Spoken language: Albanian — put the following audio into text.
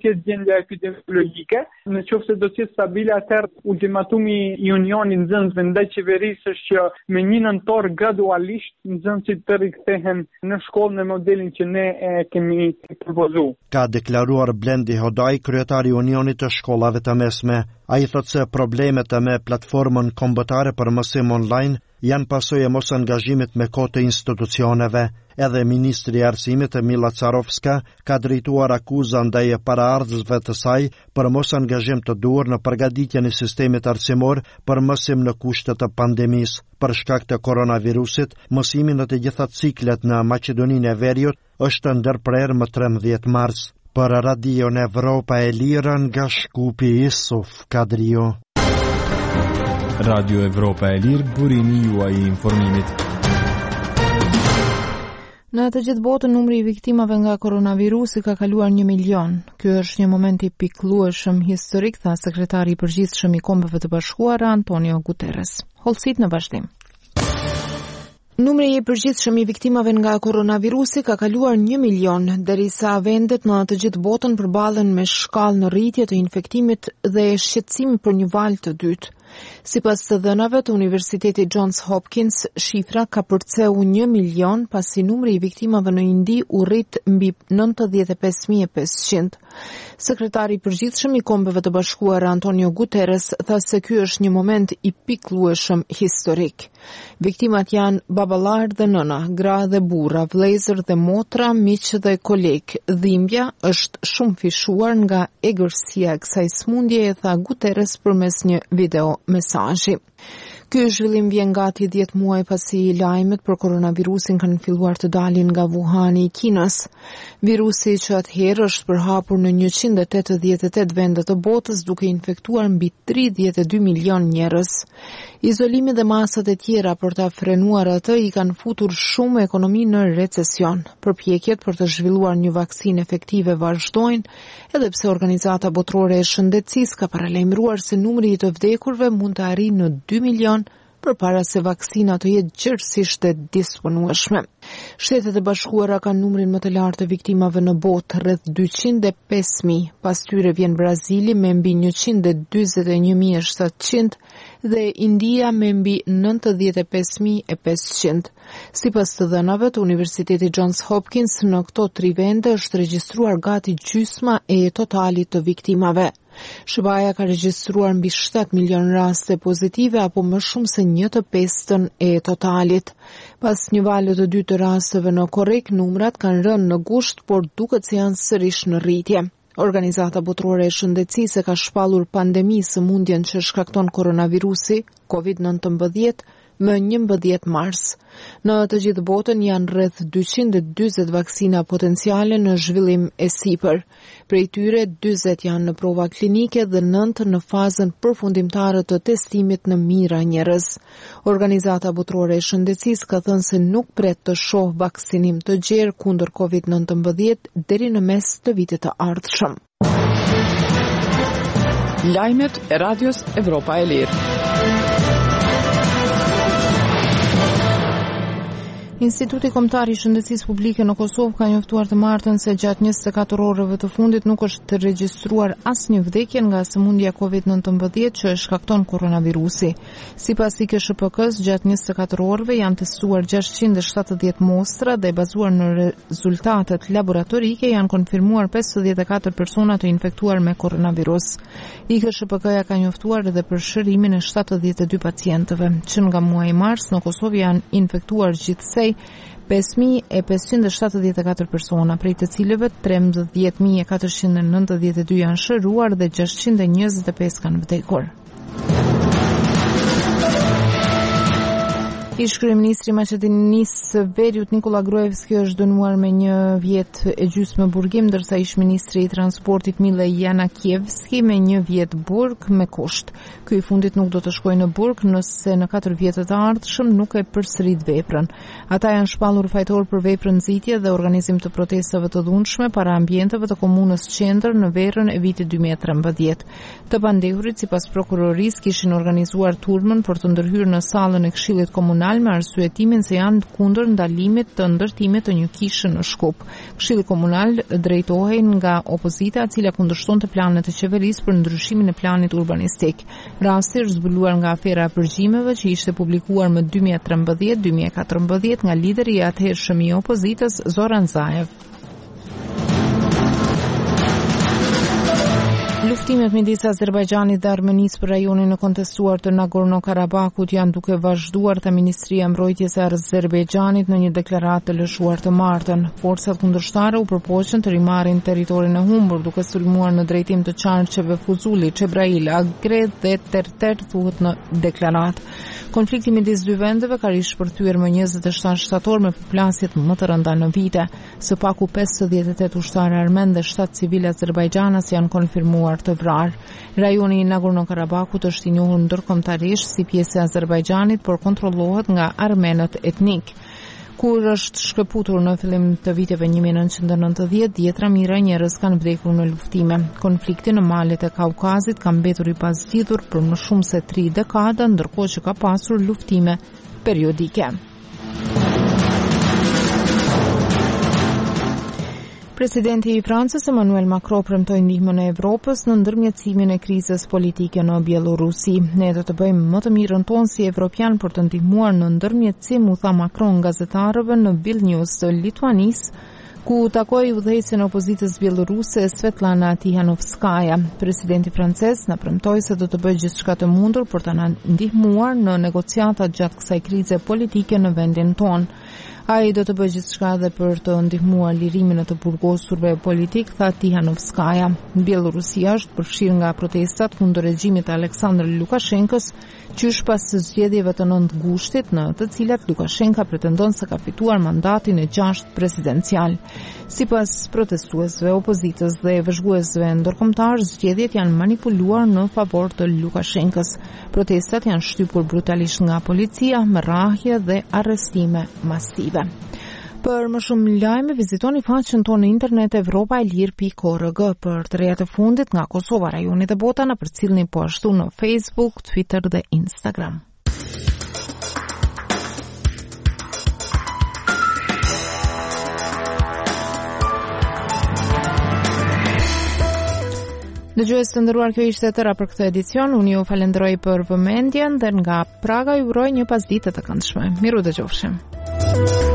të jetë gjendja epidemiologjike. Nëse do të jetë stabile, atëherë ultimatumi i Unionit nxënësve ndaj qeverisë është që me 1 nëntor gradualisht nxënësit të rikthehen në shkollë në modelin që ne kemi propozuar. Ka deklaruar Blendi Hodaj, kryetari i Unionit të shkollave të mesme. Ai thotë se problemet me platformën kombëtare për mësim online janë pasojë e mos angazhimit me kohë të institucioneve. Edhe ministri i arsimit Mila Carovska ka drejtuar akuza ndaj paraardhësve të saj për mos angazhim të duhur në përgatitjen e sistemit arsimor për mësim në kushte të pandemisë. Për shkak të koronavirusit, mësimi në të gjitha ciklet në Maqedoninë e Veriut është ndërprer më 13 mars. Për Radion Evropa e Lirë nga Shkupi, Isuf Kadrio. Radio Evropa e Lirë, burimi juaj i informimit. Në të gjithë botën, numri i viktimave nga koronavirusi ka kaluar 1 milion. Ky është një moment i pikëllueshëm historik, tha sekretari i përgjithshëm i Kombeve të Bashkuara Antonio Guterres. Hollësit në vazhdim. Numri i përgjithshëm i viktimave nga koronavirusi ka kaluar 1 milion, derisa vendet në të gjithë botën përballen me shkallë në rritje të infektimit dhe shqetësim për një valë të dytë. Sipas të dhënave të Universitetit Johns Hopkins, shifra ka përceu 1 milion pasi numri i viktimave në Indi u rrit mbi 95.500. Sekretari i përgjithshëm i Kombeve të Bashkuara Antonio Guterres tha se ky është një moment i pikëllueshëm historik. Viktimat janë baballar dhe nëna, gra dhe burra, vëllezër dhe motra, miq dhe koleg. Dhimbja është shumë fishuar nga egërsia e kësaj smundjeje, tha Guterres përmes një video mesazhi. Ky zhvillim vjen gati 10 muaj pasi lajmet për koronavirusin kanë filluar të dalin nga Wuhani i Kinës. Virusi që atëherë është përhapur në 188 vende të botës duke infektuar mbi 32 milion njerëz. Izolimi dhe masat e tjera për ta frenuar atë i kanë futur shumë ekonominë në recesion. Përpjekjet për të zhvilluar një vaksinë efektive vazhdojnë, edhe pse Organizata Botërore e Shëndetësisë ka paralajmëruar se numri i të vdekurve mund të arrijë në 2 milion përpara se vaksina të jetë gjithësisht e disponueshme. Shtetet e Bashkuara kanë numrin më të lartë të viktimave në botë, rreth 205.000. Pas tyre vjen Brazili me mbi 141.700 dhe India me mbi 95.500. Sipas të dhënave të Universitetit Johns Hopkins, në këto 3 vende është regjistruar gati gjysma e totalit të viktimave. SBA ka regjistruar mbi 7 milion raste pozitive apo më shumë se 1/5 e totalit. Pas një vale të dytë të rasteve në Korek, numrat kanë rënë në gusht, por duket se janë sërish në rritje. Organizata Botërore e Shëndetësisë ka shpallur pandemisë sëmundjen që shkakton koronavirusi COVID-19 më 11 mars. Në të gjithë botën janë rreth 240 vaksina potenciale në zhvillim e sipër. Prej tyre 40 janë në prova klinike dhe 9 në fazën përfundimtare të testimit në mijëra njerëz. Organizata Botërore e Shëndetësisë ka thënë se nuk pret të shohë vaksinim të gjerë kundër COVID-19 deri në mes të vitit të ardhshëm. Lajmet e Radios Evropa e Lirë. Instituti Kombëtar i Shëndetësisë Publike në Kosovë ka njoftuar të martën se gjatë 24 orëve të fundit nuk është regjistruar asnjë vdekje nga sëmundja COVID-19 që shkakton koronavirusi. Sipas IKSHPK-s, gjatë 24 orëve janë testuar 670 mostra dhe bazuar në rezultatet laboratorike janë konfirmuar 54 persona të infektuar me koronavirus. IKSHPK-ja ka njoftuar edhe për shërimin e 72 pacientëve, që nga muaji mars në Kosovë janë infektuar gjithsej 5.574 persona, prej të cilëve 13.492 janë shëruar dhe 625 kanë vdekur. Ish-kryeministri i Maqedonisë Veriut Nikola Gruevski është dënuar me 1 vjet e gjysmë burgim, ndërsa ish-ministri i transportit Mile Janakievski me 1 vjet burg me kusht. Ky i fundit nuk do të shkojë në burg nëse në 4 vjetët e ardhshëm nuk e përsërit veprën. Ata janë shpallur fajtor për veprën nxitje dhe organizim të protestave të dhunshme para ambienteve të komunës Qendër në verën e vitit 2013. Të pandehurit sipas prokurorisë kishin organizuar turmën për të ndërhyrë në sallën e Këshillit Komunal fjalë me arsyetimin se janë kundër ndalimit të ndërtimit të një kishe në Shkup. Këshilli komunal drejtohej nga opozita, e cila kundërshtonte planet të qeverisë për ndryshimin e planit urbanistik. Rasti është zbuluar nga afera e përgjimeve që ishte publikuar më 2013-2014 nga lideri i atëhershëm i opozitës Zoran Zaev. Luftimet midis Azerbajxhanit dhe Armenisë për rajonin e kontestuar të Nagorno-Karabakut janë duke vazhduar, tha Ministria e Mbrojtjes e Azerbajxhanit në një deklaratë të lëshuar të martën. Forcat kundërshtare u përpoqën të rimarrin territorin e humbur, duke sulmuar në drejtim të qarqeve Fuzuli, Çebrail, Agred dhe Terter, thuhet në deklaratë. Konflikti midis dy vendeve ka rishpërthyer më 27 shtator me përplasjet më të rënda në vite. Së paku 58 ushtarë armen dhe 7 civil Azerbajxhanas janë konfirmuar të vrarë. Rajoni i Nagorno-Karabakut është i njohur ndërkombëtarisht si pjesë e Azerbajxhanit, por kontrollohet nga armenët etnik. Kur është shkëputur në fillim të viteve 1990, dhjetra mijëra njerëz kanë vdekur në luftime. Konflikti në malet e Kaukazit ka mbetur i pazgjidhur për më shumë se 3 dekada, ndërkohë që ka pasur luftime periodike. Presidenti i Francës Emmanuel Macron premtoi ndihmën e Evropës në ndërmjetësimin e krizës politike në Bielorusi. Ne do të bëjmë më të mirën tonë si evropian për të ndihmuar në ndërmjetësim, u tha Macron gazetarëve në Vilnius, Lituanisë, ku takoi udhëheqësin e opozitës bieloruse Svetlana Tihanovskaja. Presidenti francez na premtoi se do të bëjë gjithçka të mundur për të na ndihmuar në negociatat gjatë kësaj krize politike në vendin tonë. Ai do të bëjë gjithçka edhe për të ndihmuar lirimin e të burgosurve politik, tha Tihanovskaja. Bielorusia është përfshirë nga protestat kundër regjimit të Aleksandr Lukashenkës, qysh pas zgjedhjeve të 9 gushtit, në të cilat Lukashenka pretendon se ka fituar mandatin e 6 presidencial. Sipas protestuesve, opozitës dhe vëzhguesve ndërkombëtar, zgjedhjet janë manipuluar në favor të Lukashenkës. Protestat janë shtypur brutalisht nga policia me rrahje dhe arrestime masive. Për më shumë lajme, vizitoni faqen tonë në internet evropaelir.org. Për të rejat e fundit nga Kosova, rajonit e bota, na përcillni po ashtu në Facebook, Twitter dhe Instagram. Dëgjues të nderuar, kjo ishte tëra për këtë edicion. Unë ju falenderoj për vëmendjen dhe nga Praga ju uroj një pasditë të këndshme. Miru dëgjofshim.